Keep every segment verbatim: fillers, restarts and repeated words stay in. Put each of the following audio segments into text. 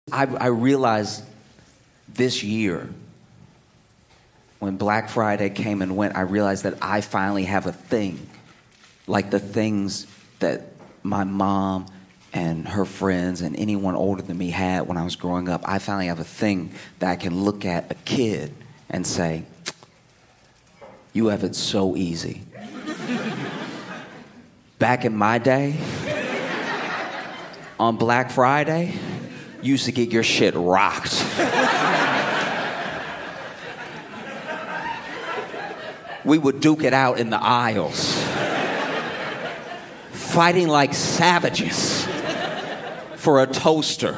I, I realized this year, when Black Friday came and went, I realized that I finally have a thing. Like the things that my mom and her friends and anyone older than me had when I was growing up. I finally have a thing that I can look at a kid and say, you have it so easy. Back in my day, on Black Friday, you used to get your shit rocked. We would duke it out in the aisles, fighting like savages for a toaster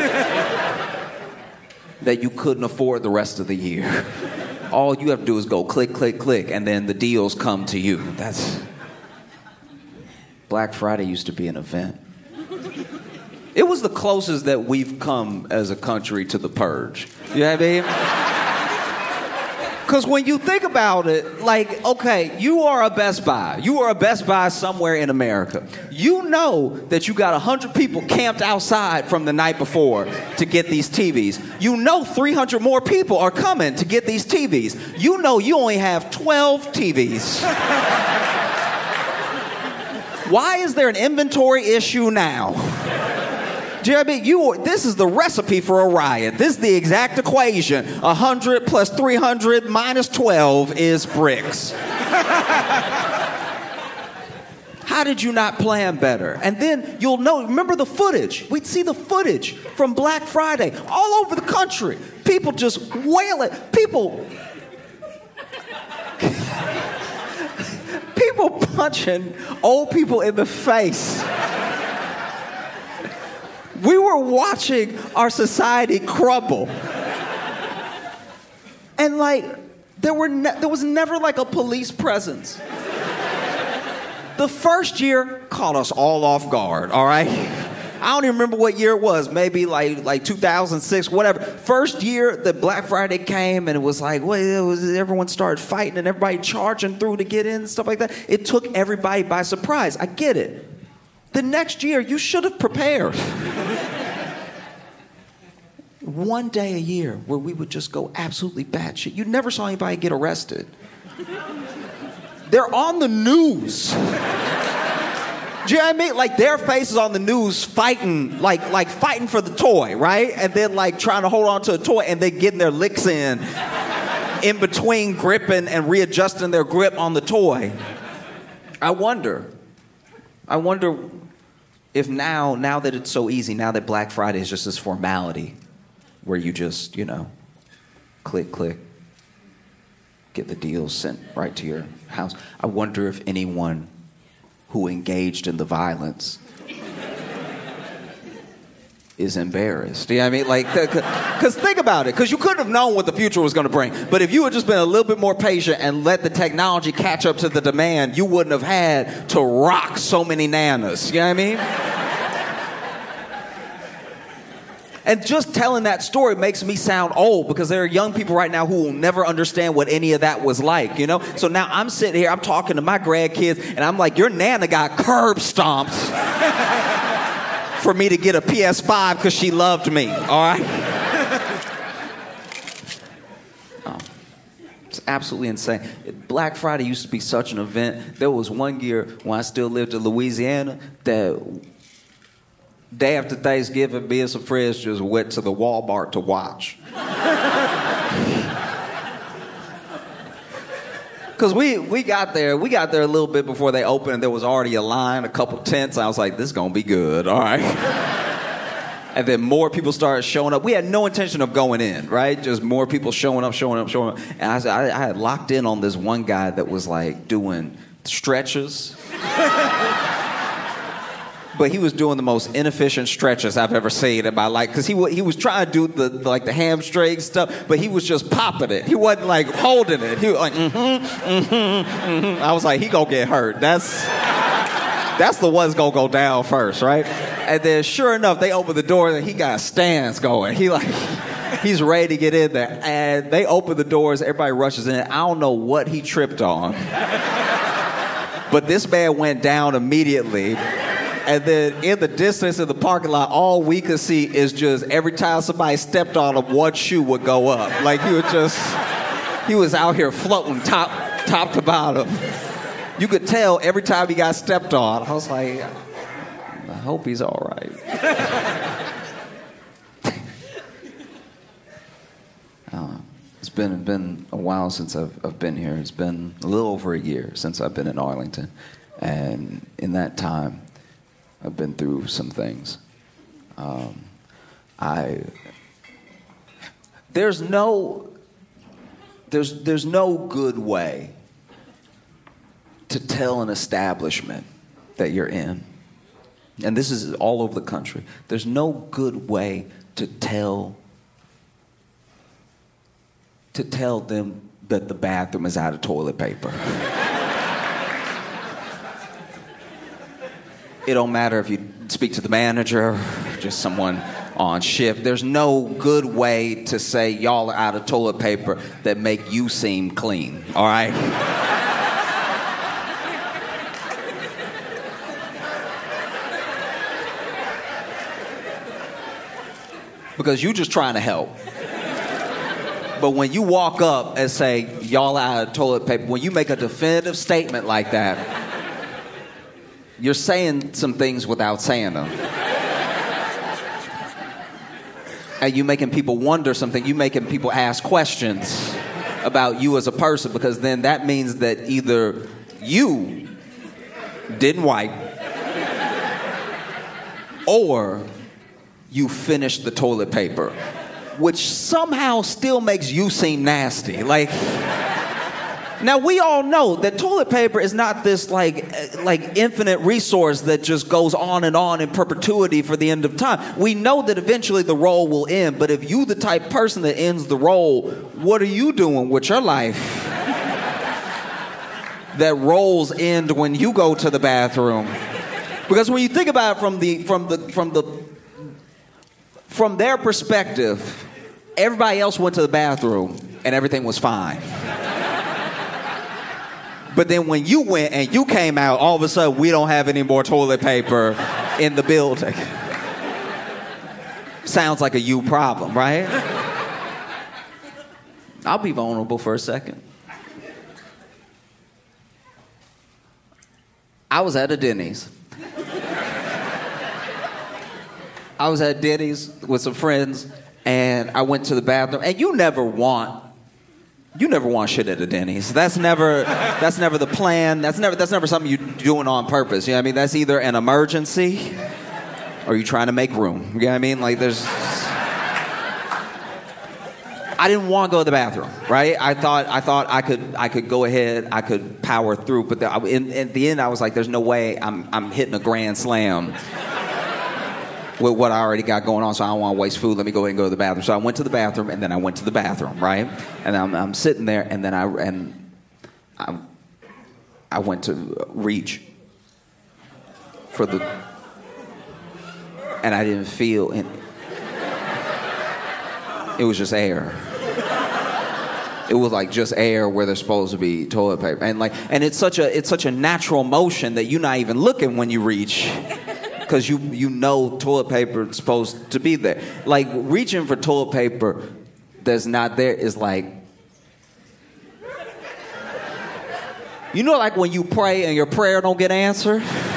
that you couldn't afford the rest of the year. All you have to do is go click, click, click, and then the deals come to you. That's... Black Friday used to be an event. It was the closest that we've come as a country to the purge. You know what I mean? Because when you think about it, like, okay, you are a Best Buy. You are a Best Buy somewhere in America. You know that you got one hundred people camped outside from the night before to get these T Vs. You know three hundred more people are coming to get these T Vs. You know you only have twelve T Vs. Why is there an inventory issue now? Do you know what I mean? You, this is the recipe for a riot. This is the exact equation. one hundred plus three hundred minus twelve is bricks. How did you not plan better? And then you'll know, remember the footage. We'd see the footage from Black Friday all over the country. People just wailing. People... people punching old people in the face. We were watching our society crumble. And like, there were ne- there was never like a police presence. The first year caught us all off guard, all right? I don't even remember what year it was, maybe like like two thousand six, whatever. First year that Black Friday came and it was like, well, it was, everyone started fighting and everybody charging through to get in and stuff like that. It took everybody by surprise. I get it. The next year, you should have prepared. One day a year where we would just go absolutely batshit. You never saw anybody get arrested. They're on the news. Do you know what I mean? Like their faces on the news fighting, like like fighting for the toy, right? And then like trying to hold on to a toy and they getting their licks in, in between gripping and readjusting their grip on the toy. I wonder, I wonder if now, now that it's so easy, now that Black Friday is just this formality where you just, you know, click, click, get the deals sent right to your house. I wonder if anyone who engaged in the violence is embarrassed. You know what I mean? Like, because think about it, because you couldn't have known what the future was going to bring. But if you had just been a little bit more patient and let the technology catch up to the demand, you wouldn't have had to rock so many nanas. You know what I mean? And just telling that story makes me sound old because there are young people right now who will never understand what any of that was like, you know? So now I'm sitting here, I'm talking to my grandkids, and I'm like, your nana got curb stomped for me to get a P S five because she loved me, all right? Oh, it's absolutely insane. Black Friday used to be such an event. There was one year when I still lived in Louisiana that day after Thanksgiving, me and some friends just went to the Walmart to watch. Because we, we got there, we got there a little bit before they opened, and there was already a line, a couple tents. I was like, this is going to be good, all right? And then more people started showing up. We had no intention of going in, right? Just more people showing up, showing up, showing up. And I, I, I had locked in on this one guy that was like doing stretches. But he was doing the most inefficient stretches I've ever seen in my life. Because he, he was trying to do the like the hamstring stuff, but he was just popping it. He wasn't like holding it. He was like, mm-hmm, mm-hmm, mm-hmm. I was like, he gonna get hurt. That's that's the one's gonna go down first, right? And then sure enough, they opened the door and he got stands going. He like, he's ready to get in there. And they open the doors, everybody rushes in. I don't know what he tripped on. But this man went down immediately. And then in the distance in the parking lot, all we could see is just every time somebody stepped on him, one shoe would go up. Like he was just, he was out here floating top, top to bottom. You could tell every time he got stepped on. I was like, I hope he's all right. uh, it's been been a while since I've, I've been here. It's been a little over a year since I've been in Arlington. And in that time, I've been through some things. Um, I there's no there's there's no good way to tell an establishment that you're in, and this is all over the country. There's no good way to tell to tell them that the bathroom is out of toilet paper. It don't matter if you speak to the manager, just someone on shift. There's no good way to say y'all are out of toilet paper that make you seem clean, all right? Because you just trying to help. But when you walk up and say y'all out of toilet paper, when you make a definitive statement like that, you're saying some things without saying them. And you making people wonder something. You making people ask questions about you as a person, because then that means that either you didn't wipe or you finished the toilet paper, which somehow still makes you seem nasty. Like... Now, we all know that toilet paper is not this, like, like infinite resource that just goes on and on in perpetuity for the end of time. We know that eventually the roll will end, but if you the type person that ends the roll, what are you doing with your life? That rolls end when you go to the bathroom. Because when you think about it from the from the from the from their perspective, everybody else went to the bathroom and everything was fine. But then when you went and you came out, all of a sudden, we don't have any more toilet paper in the building. Sounds like a you problem, right? I'll be vulnerable for a second. I was at a Denny's. I was at Denny's with some friends, and I went to the bathroom. And you never want... You never want shit at a Denny's. That's never that's never the plan. That's never that's never something you're doing on purpose. You know what I mean? That's either an emergency or you're trying to make room. You know what I mean? Like there's I didn't want to go to the bathroom, right? I thought I thought I could I could go ahead, I could power through, but the, in, in the end I was like, there's no way I'm I'm hitting a grand slam with what I already got going on, so I don't want to waste food. Let me go ahead and go to the bathroom. So I went to the bathroom, and then I went to the bathroom, right? And I'm, I'm sitting there, and then I and I, I went to reach for the, and I didn't feel it. It was just air. It was like just air where there's supposed to be toilet paper, and like, and it's such a it's such a natural motion that you're not even looking when you reach. Because you, you know toilet paper is supposed to be there. Like, reaching for toilet paper that's not there is like... You know, like when you pray and your prayer don't get answered?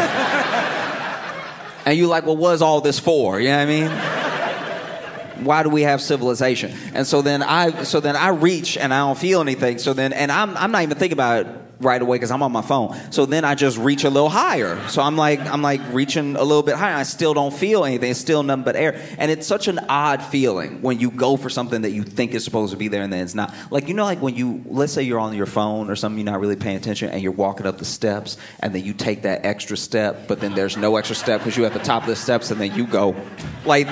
And you're like, well, what is all this for? You know what I mean? Why do we have civilization? And so then I so then I reach and I don't feel anything. So then, and I'm I'm not even thinking about it right away because I'm on my phone. So then I just reach a little higher. So I'm like I'm like reaching a little bit higher. I still don't feel anything. It's still nothing but air. And it's such an odd feeling when you go for something that you think is supposed to be there and then it's not. Like, you know, like when you, let's say you're on your phone or something, you're not really paying attention and you're walking up the steps and then you take that extra step, but then there's no extra step because you're at the top of the steps and then you go like...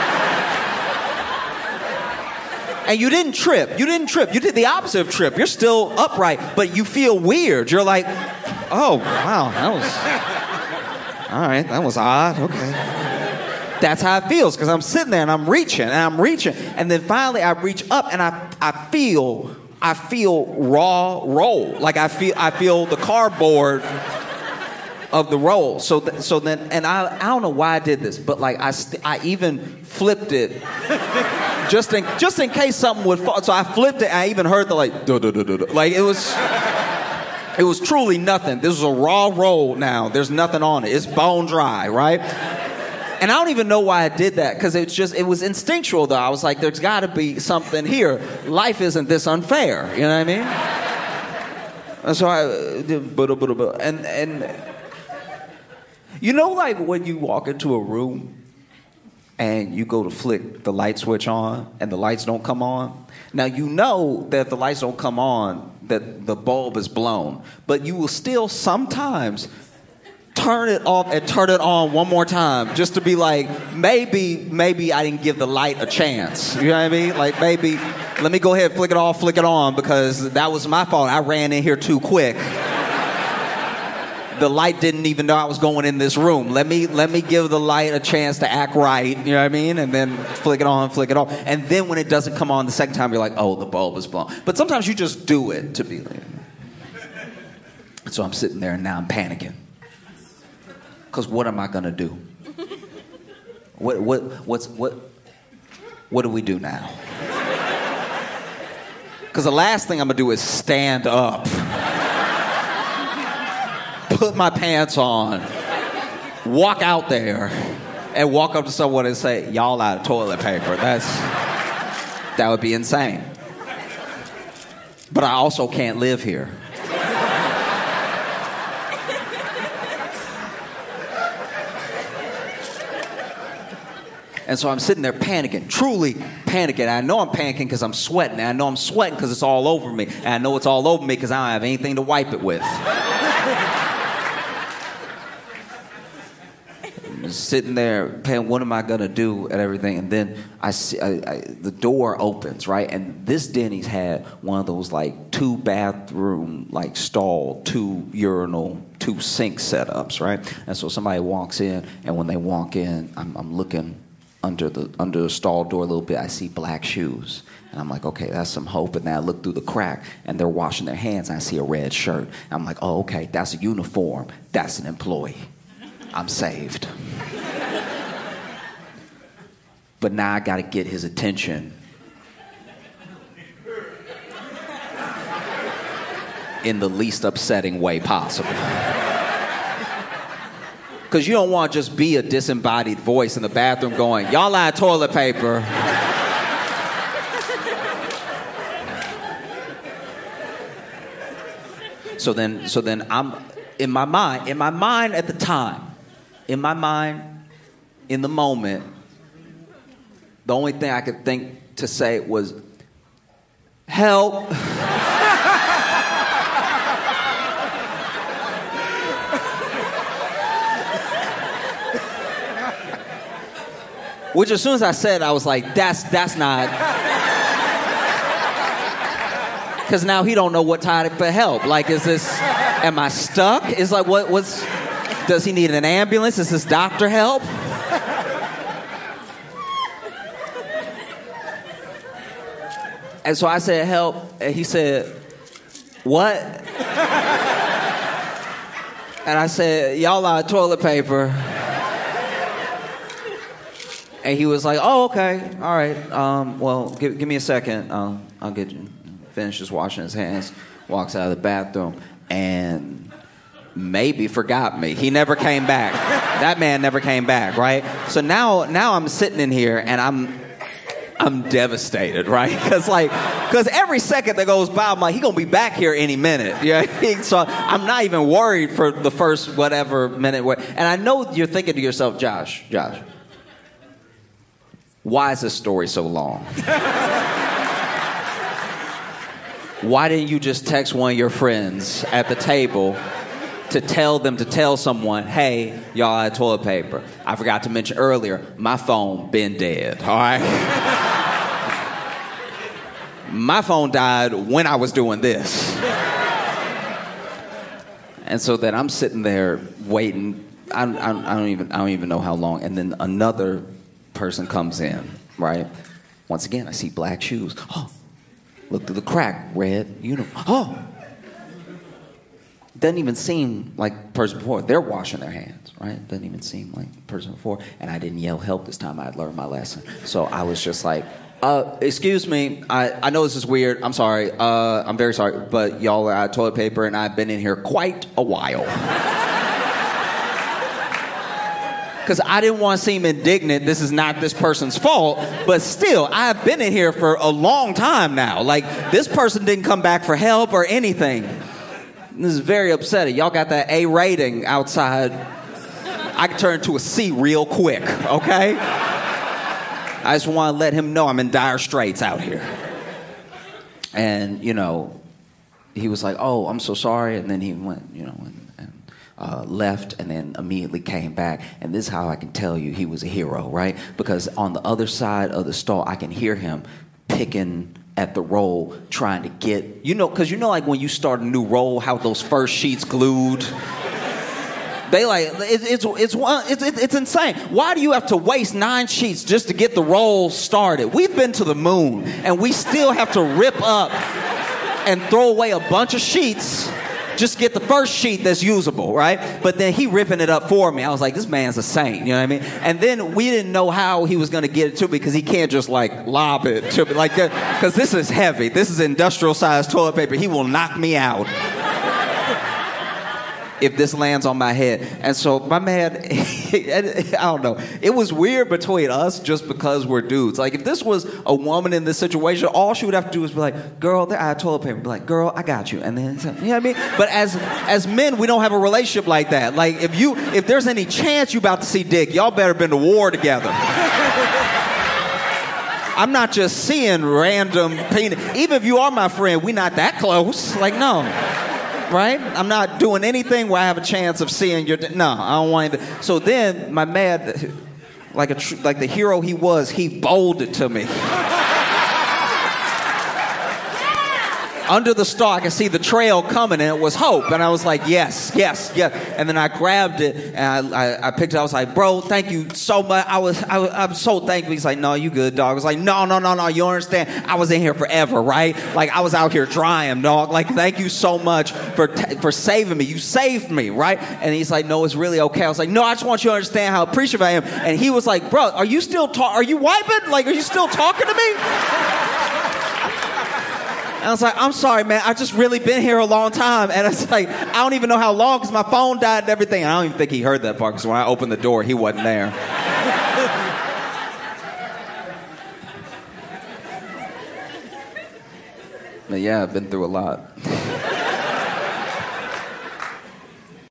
And you didn't trip. You didn't trip. You did the opposite of trip. You're still upright, but you feel weird. You're like, oh, wow, that was, all right, that was odd. Okay. That's how it feels, because I'm sitting there and I'm reaching and I'm reaching. And then finally I reach up and I, I feel, I feel raw roll. Like I feel, I feel the cardboard of the roll. So th- so then, and I I don't know why I did this, but like I st- I even flipped it just in just in case something would fall. So I flipped it. And I even heard the like duh, duh, duh, duh, duh. Like it was it was truly nothing. This was a raw roll. Now there's nothing on it. It's bone dry, right? And I don't even know why I did that, because it's just, it was instinctual though. I was like, there's got to be something here. Life isn't this unfair. You know what I mean? And so I, and, and you know, like when you walk into a room and you go to flick the light switch on and the lights don't come on. Now, you know that if the lights don't come on, that the bulb is blown, but you will still sometimes turn it off and turn it on one more time just to be like, maybe, maybe I didn't give the light a chance. You know what I mean? Like, maybe, let me go ahead, flick it off, flick it on, because that was my fault. I ran in here too quick. The light didn't even know I was going in this room. Let me, let me give the light a chance to act right. You know what I mean? And then flick it on, flick it off. And then when it doesn't come on the second time, you're like, oh, the bulb is blown. But sometimes you just do it to be like. So I'm sitting there and now I'm panicking. Because what am I gonna do? What what what's what what do we do now? Because the last thing I'm gonna do is stand up, put my pants on, walk out there, and walk up to someone and say, "Y'all out of toilet paper." That's that would be insane. But I also can't live here. And so I'm sitting there panicking, truly panicking. I know I'm panicking because I'm sweating. And I know I'm sweating because it's all over me. And I know it's all over me because I don't have anything to wipe it with. I'm just sitting there, paying, what am I going to do and everything? And then I see I, I, the door opens, right? And this Denny's had one of those like two bathroom, like stall, two urinal, two sink setups, right? And so somebody walks in, and when they walk in, I'm, I'm looking under the under the stall door a little bit. I see black shoes, and I'm like, okay, that's some hope. And then I look through the crack, and they're washing their hands, and I see a red shirt. And I'm like, oh, okay, that's a uniform. That's an employee. I'm saved. But now I got to get his attention in the least upsetting way possible. Because you don't want to just be a disembodied voice in the bathroom going, y'all out of toilet paper. So then, so then I'm, in my mind, in my mind at the time, in my mind, in the moment, the only thing I could think to say was, help. Which, as soon as I said, I was like, that's that's not. Because now he don't know what type of help. Like, is this, am I stuck? Is like, what? What's, does he need an ambulance? Is this doctor help? And so I said, help. And he said, what? And I said, y'all out of toilet paper. And he was like, oh, okay, all right. Um, well, give, give me a second. Um, I'll get you. Finishes washing his hands, walks out of the bathroom, and maybe forgot me. He never came back. That man never came back, right? So now, now I'm sitting in here, and I'm, I'm devastated, right? Because like, because every second that goes by, I'm like, he gonna be back here any minute. Yeah. So I'm not even worried for the first whatever minute. And I know you're thinking to yourself, Josh, Josh. Why is this story so long? Why didn't you just text one of your friends at the table to tell them to tell someone, hey, y'all had toilet paper? I forgot to mention earlier, my phone been dead, all right? My phone died when I was doing this. And so then I'm sitting there waiting. I, I, I don't even I don't even know how long. And then another person comes in, right? Once again, I see black shoes. Oh, look through the crack, red uniform. Oh, doesn't even seem like the person before. They're washing their hands, right? Doesn't even seem like the person before. And I didn't yell help this time. I had learned my lesson. So I was just like, uh, excuse me. I, I know this is weird. I'm sorry. Uh, I'm very sorry. But y'all are out of toilet paper, and I've been in here quite a while. Because I didn't want to seem indignant. This is not this person's fault. But still, I've been in here for a long time now. Like, this person didn't come back for help or anything. This is very upsetting. Y'all got that A rating outside. I can turn to a C real quick, okay? I just want to let him know I'm in dire straits out here. And, you know, he was like, oh, I'm so sorry. And then he went, you know, and, and uh, left and then immediately came back. And this is how I can tell you he was a hero, right? Because on the other side of the stall, I can hear him picking at the roll, trying to get, you know, because you know, like when you start a new roll, how those first sheets glued. They like it, it's it's one it's it's insane. Why do you have to waste nine sheets just to get the roll started? We've been to the moon, and we still have to rip up and throw away a bunch of sheets. Just get the first sheet that's usable, right? But then he ripping it up for me. I was like, this man's a saint, you know what I mean? And then we didn't know how he was going to get it to me because he can't just like lob it to me like that. Because this is heavy. This is industrial sized toilet paper. He will knock me out if this lands on my head. And so my man, I don't know. It was weird between us just because we're dudes. Like if this was a woman in this situation, all she would have to do is be like, girl, they're out of toilet paper. Be like, girl, I got you. And then, you know what I mean? But as as men, we don't have a relationship like that. Like if you, if there's any chance you about to see dick, y'all better been to war together. I'm not just seeing random penis. Even if you are my friend, we not that close. Like, no. Right? I'm not doing anything where I have a chance of seeing your... No, I don't want it. So then, my man, like a tr- like the hero he was, he bowled it to me. Under the stall, I could see the trail coming, and it was Hope. And I was like, yes, yes, yes. And then I grabbed it, and I, I, I picked it. I was like, bro, thank you so much. I was, I was, I'm so thankful. He's like, no, you good, dog. I was like, no, no, no, no. You don't understand. I was in here forever, right? Like, I was out here drying, dog. Like, thank you so much for t- for saving me. You saved me, right? And he's like, no, it's really okay. I was like, no, I just want you to understand how appreciative I am. And he was like, bro, are you still talking? Are you wiping? Like, are you still talking to me? And I was like, I'm sorry, man. I've just really been here a long time. And it's like, I don't even know how long because my phone died and everything. And I don't even think he heard that part because when I opened the door, he wasn't there. But yeah, I've been through a lot.